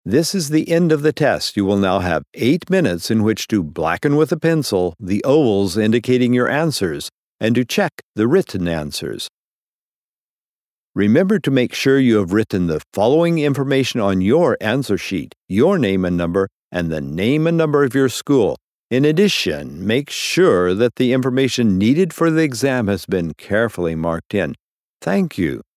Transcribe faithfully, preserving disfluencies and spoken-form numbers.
This is the end of the test. You will now have eight minutes in which to blacken with a pencil the ovals indicating your answers and to check the written answers. Remember to make sure you have written the following information on your answer sheet: your name and number, and the name and number of your school. In addition, make sure that the information needed for the exam has been carefully marked in. Thank you.